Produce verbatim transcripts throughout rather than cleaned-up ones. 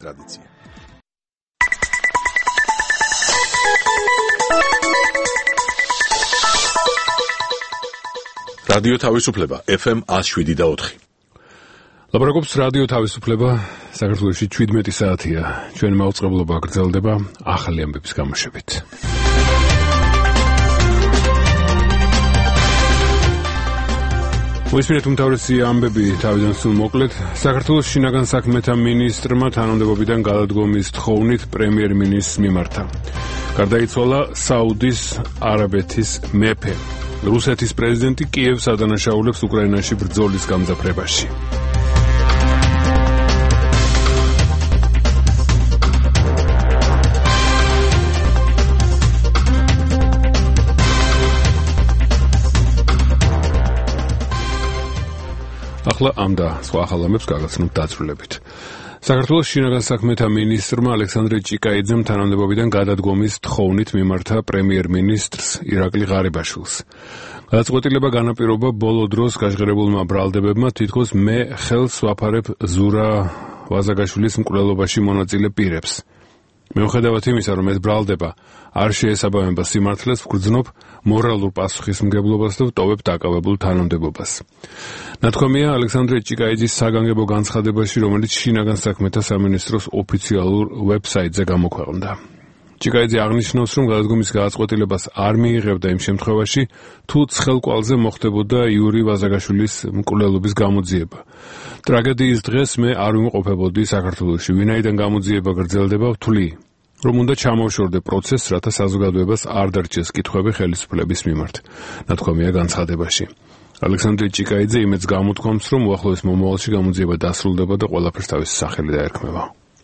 ტრადიცია. რადიო თავისუფლება ეფ ემ one oh seven და four. ლაპარაკობს რადიო თავისუფლება, საქართველოში seventeen საათია. ჩვენი მაუწყებლობა გრძელდება ახალი ამბების გამოშვებით. მოისმინეთ უმთავრესი ამბები თავიდან სულ მოკლედ. საქართველოს შინაგან საქმეთა მინისტრმა თანამდებობიდან გადადგომის თხოვნით პრემიერ-მინისტრს მიმართა. გარდაიცვალა საუდის არაბეთის მეფე. რუსეთის პრეზიდენტი კიევს ადანაშაულებს უკრაინაში ბრძოლის გამძაფრებაში. ახლა ამ და სხვა ახალ ამბებს გაგაცნობთ დაწვრილებით. საქართველოს შინაგან საქმეთა მინისტრმა ალექსანდრე ჭიკაიძემ თანამდებობიდან გადადგომის თხოვნით მიმართა პრემიერ-მინისტრს ირაკლი ღარიბაშვილს. გადაწყვეტილება განაპირობა ბოლო დროს გაჟღერებულმა ბრალდებებმა, თითქოს მე ხელს ვაფარებ ზურა ვაზაგაშვილის მკვლელობაში მონაწილე პირებს. მიუხედავად იმისა, რომ ეს ბრალდება არ შეესაბამება სიმართლეს, ვგრძნობ მორალურ პასუხისმგებლობას და ვტოვებ დაკავებულ თანამდებობას. ნათქვამია ალექსანდრე ჭიკაიძის საგანგებო განცხადებაში, რომელიც შინაგან საქმეთა სამინისტროს ოფიციალურ ვებსაიტზე გამოქვეყნდა. ჭიკაიძე აღნიშნავს, რომ გადადგომის გადაწყვეტილებას არ მიიღებდა იმ შემთხვევაში, თუ ცხელკვალზე მოხდებოდა იური ვაზაგაშვილის მკვლელობის გამოძიება. ტრაგედიის დღეს მე არ ვიმყოფებოდი საქართველოში, ვინაიდან გამოძიება გრძელდება, ვთვლი, რომ უნდა ჩამოვშორდე პროცესს, რათა საზოგადოებას არ დარჩეს კითხვები ხელისუფლების მიმართ. ნათქვამია განცხადებაში. ალექსანდრე ჭიკაიძე იმედს გამოთქვამს, რომ უახლოეს მომავალში გამოძიება დასრულდება და ყველაფერს თავისი სახელი დაერქმევა.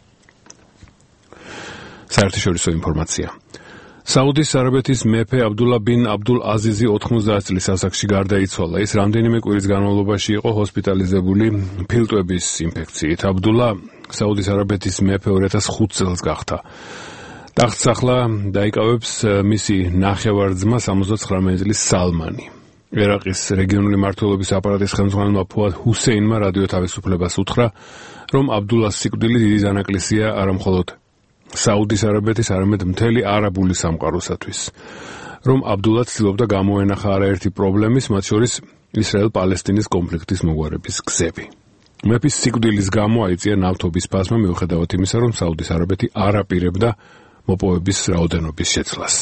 საერთაშორისო ინფორმაცია. საუდის არაბეთის მეფე აბდულა ბინ აბდულ აზიზი ოთხმოცდაათ წლის ასაკში გარდაიცვალა. ის რამდენიმე კვირის განმავლობაში იყო ჰოსპიტალიზებული ფილტვების ინფექციით. აბდულა საუდის არაბეთის მეფე two thousand five წელს გახდა. ტახტს ახლა დაიკავებს მისი ნახევარ-ძმა სამოცდათხრამეტი წლის სალმანი. ერაყის რეგიონული მმართველობის აპარატის ხელმძღვანელმა ფუად ჰუსეინმა რადიო თავისუფლებას უთხრა, რომ აბდულას სიკვდილი დიდი დანაკლისია არამხოლოდ საუდის არაბეთის, არამედ მთელი არაბული სამყაროსათვის. რომ აბდულა ცდილობდა გამოენახა არაერთი პრობლემის, მათ შორის ისრაელ-პალესტინის კონფლიქტის მოგვარების გზები. მეფის სიკვდილის გამო აიწია ნავთობის ფასმა, მიუხედავად იმისა, რომ საუდის არაბეთი არ აპირებდა მოპოვების რაოდენობის შეცვლას.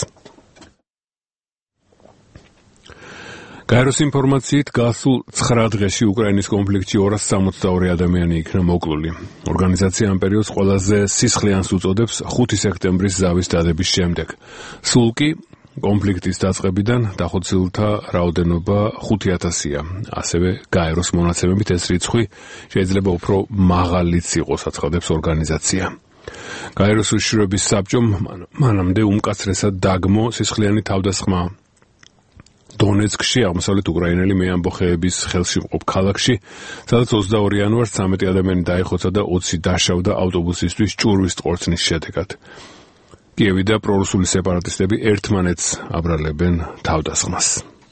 გაეროს ინფორმაციით გასულ ცხრა დღეში უკრაინის კონფლიქტში ორას სამოცდაორი ადამიანი იქნა მოკლული. ორგანიზაცია ამ პერიოდს ყველაზე სისხლიანს უწოდებს ხუთი სექტემბრის ზავის დადების შემდეგ. სულ კი კონფლიქტის დაწყებიდან დახოცილთა რაოდენობა ხუთი ათასია. ასევე გაეროს მონაცემებით ეს რიცხვი შეიძლება უფრო მაღალიც იყოს, აცხადებს ორგანიზაცია. გაეროს უშიშროების საბჭომ მანამდე უმკაცრესად დაგმო სისხლიანი თავდასხმა დონეცკში, აღმოსავლეთ უკრაინელი მეამბოხეების ხელში მყოფ ქალაქში, სადაც ოცდაორი იანვარს ცამეტი ადამიანი დაიხოცა და ოცი დაშავდა ავტობუსისთვის ჭურვის ტყორცნის შედეგად. კიევი და პრორუსული სეპარატისტები ერთმანეთს აბრალებენ თავდასხმას.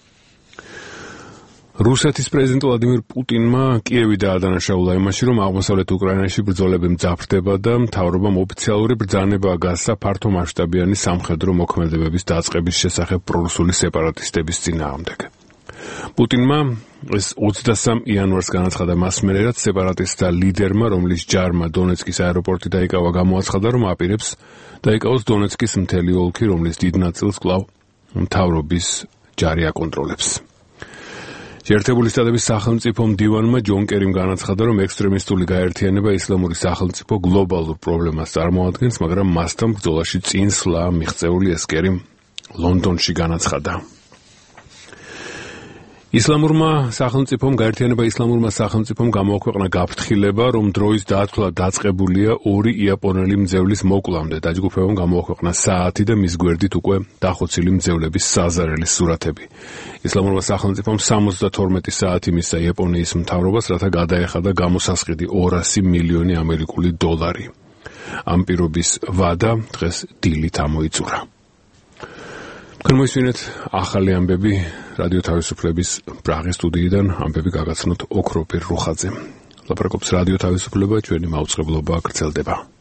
რუსეთის პრეზიდენტ ვლადიმირ პუტინმა კიევი დაადანაშაულა იმაში, რომ აღმოსავლეთ უკრაინაში ბრძოლები მძაფრდება და მთავრობამ ოფიციალური ბრძანება გასცა ფართო მასშტაბიანი სამხედრო მოქმედებების დაწყების შესახებ პრორუსული სეპარატისტების წინააღმდეგ. პუტინმა ეს ოცდასამ იანვარს განაცხადა მას მერე, რაც სეპარატისტთა ლიდერმა, რომლის ჯარმა დონეცკის აეროპორტი დაიკავა, გამოაცხადა, რომ აპირებს დაიკავოს დონეცკის მთელი ოლქი, რომლის დიდ ნაწილს კვლავ მთავრობის ჯარი აკონტროლებს. შეერთებული შტატების სახელმწიფო მდივანმა ჯონ კერიმ განაცხადა, რომ ექსტრემისტული გაერთიანება ისლამური სახელმწიფო გლობალურ პრობლემას წარმოადგენს, მაგრამ მასთან ბრძოლაში წინსვლა მიღწეული ეს კერიმ ლონდონში განაცხადა. ისლამურმა სახელმწიფომ გაერთიანება ისლამურმა სახელმწიფომ გამოაქვეყნა გაფრთხილება, რომ დროის დათვლა დაწყებულია ორი იაპონელი მძევლის მოკლამდე. დაჯგუფებამ გამოაქვეყნა საათი და მის გვერდით უკვე დახოცილი მძევლების საზარელის სურათები. ისლამურმა სახელმწიფომ სამოცდათორმეტი საათი მისცა იაპონიის მთავრობას, რათა გადაეხადა გამოსასყიდი ორასი მილიონი ამერიკული დოლარი. ამ პირობის ვადა დღეს დილით ამოიწურა. თქვენ მოისმინეთ ახალი ამბები რადიო თავისუფლების პრაღის სტუდიიდან, ამბები გაგაცნოთ ოქროპირ რუხაძემ. ლაპარაკობს რადიო თავისუფლება, ჩვენი მაუწყებლობა გრძელდება.